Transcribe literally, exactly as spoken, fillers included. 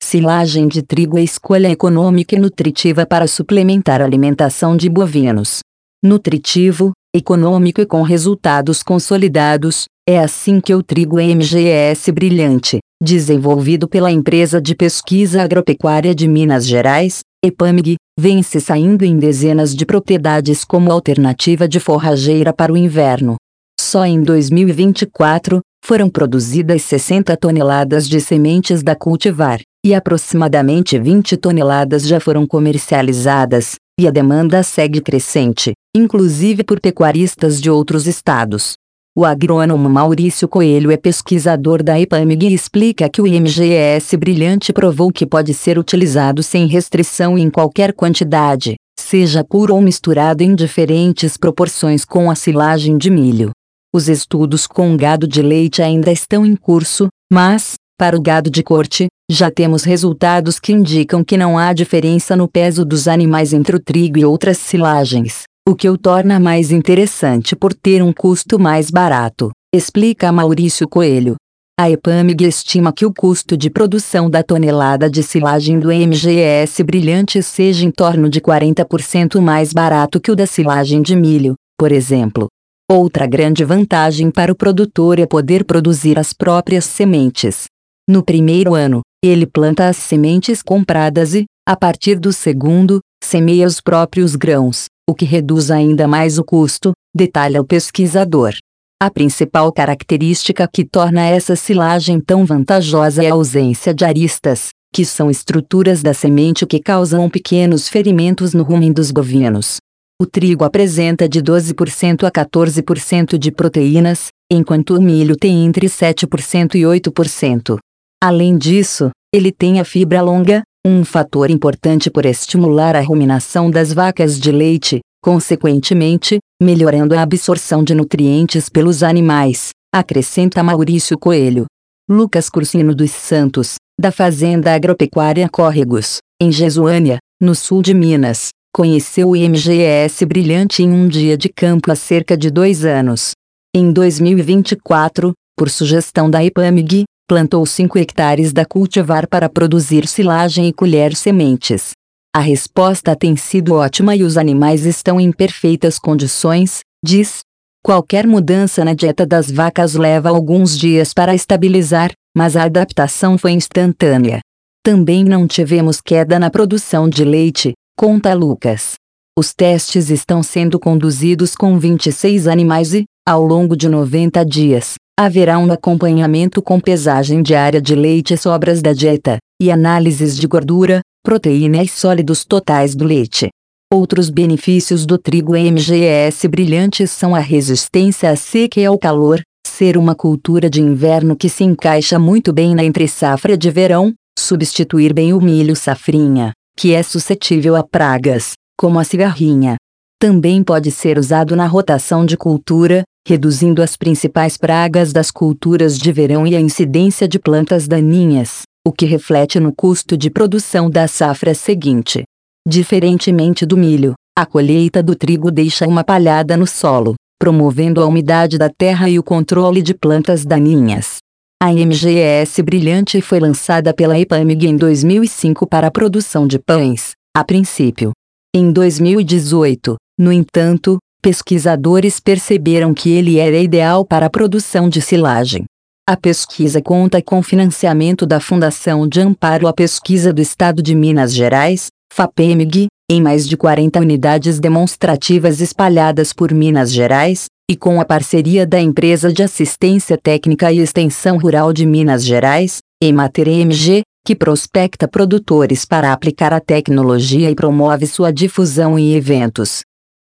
Silagem de trigo é escolha econômica e nutritiva para suplementar a alimentação de bovinos. Nutritivo, econômico e com resultados consolidados, é assim que o trigo M G S Brilhante, desenvolvido pela Empresa de Pesquisa Agropecuária de Minas Gerais, EPAMIG, vem se saindo em dezenas de propriedades como alternativa de forrageira para o inverno. Só em dois mil e vinte e quatro, foram produzidas sessenta toneladas de sementes da cultivar, e aproximadamente vinte toneladas já foram comercializadas, e a demanda segue crescente, inclusive por pecuaristas de outros estados. O agrônomo Maurício Coelho é pesquisador da EPAMIG e explica que o M G S Brilhante provou que pode ser utilizado sem restrição em qualquer quantidade, seja puro ou misturado em diferentes proporções com a silagem de milho. Os estudos com gado de leite ainda estão em curso, mas, para o gado de corte, já temos resultados que indicam que não há diferença no peso dos animais entre o trigo e outras silagens, o que o torna mais interessante por ter um custo mais barato, explica Maurício Coelho. A EPAMIG estima que o custo de produção da tonelada de silagem do M G S Brilhante seja em torno de quarenta por cento mais barato que o da silagem de milho, por exemplo. Outra grande vantagem para o produtor é poder produzir as próprias sementes. No primeiro ano, ele planta as sementes compradas e, a partir do segundo, semeia os próprios grãos, o que reduz ainda mais o custo, detalha o pesquisador. A principal característica que torna essa silagem tão vantajosa é a ausência de aristas, que são estruturas da semente que causam pequenos ferimentos no rumen dos bovinos. O trigo apresenta de doze por cento a quatorze por cento de proteínas, enquanto o milho tem entre sete por cento e oito por cento. Além disso, ele tem a fibra longa, um fator importante por estimular a ruminação das vacas de leite, consequentemente, melhorando a absorção de nutrientes pelos animais, acrescenta Maurício Coelho. Lucas Cursino dos Santos, da Fazenda Agropecuária Córregos, em Jesuânia, no sul de Minas, conheceu o M G S Brilhante em um dia de campo há cerca de dois anos. Em dois mil e vinte e quatro, por sugestão da EPAMIG, plantou cinco hectares da cultivar para produzir silagem e colher sementes. A resposta tem sido ótima e os animais estão em perfeitas condições, diz. Qualquer mudança na dieta das vacas leva alguns dias para estabilizar, mas a adaptação foi instantânea. Também não tivemos queda na produção de leite, conta Lucas. Os testes estão sendo conduzidos com vinte e seis animais e, ao longo de noventa dias, haverá um acompanhamento com pesagem diária de leite e sobras da dieta, e análises de gordura, proteína e sólidos totais do leite. Outros benefícios do trigo M G S Brilhante são a resistência à seca e ao calor, ser uma cultura de inverno que se encaixa muito bem na entre-safra de verão, substituir bem o milho safrinha, que é suscetível a pragas, como a cigarrinha. Também pode ser usado na rotação de cultura, reduzindo as principais pragas das culturas de verão e a incidência de plantas daninhas, o que reflete no custo de produção da safra seguinte. Diferentemente do milho, a colheita do trigo deixa uma palhada no solo, promovendo a umidade da terra e o controle de plantas daninhas. A M G S Brilhante foi lançada pela EPAMIG em dois mil e cinco para a produção de pães, a princípio. Em dois mil e dezoito, no entanto, pesquisadores perceberam que ele era ideal para a produção de silagem. A pesquisa conta com financiamento da Fundação de Amparo à Pesquisa do Estado de Minas Gerais, FAPEMIG, em mais de quarenta unidades demonstrativas espalhadas por Minas Gerais, e com a parceria da Empresa de Assistência Técnica e Extensão Rural de Minas Gerais, Emater-M G, que prospecta produtores para aplicar a tecnologia e promove sua difusão em eventos.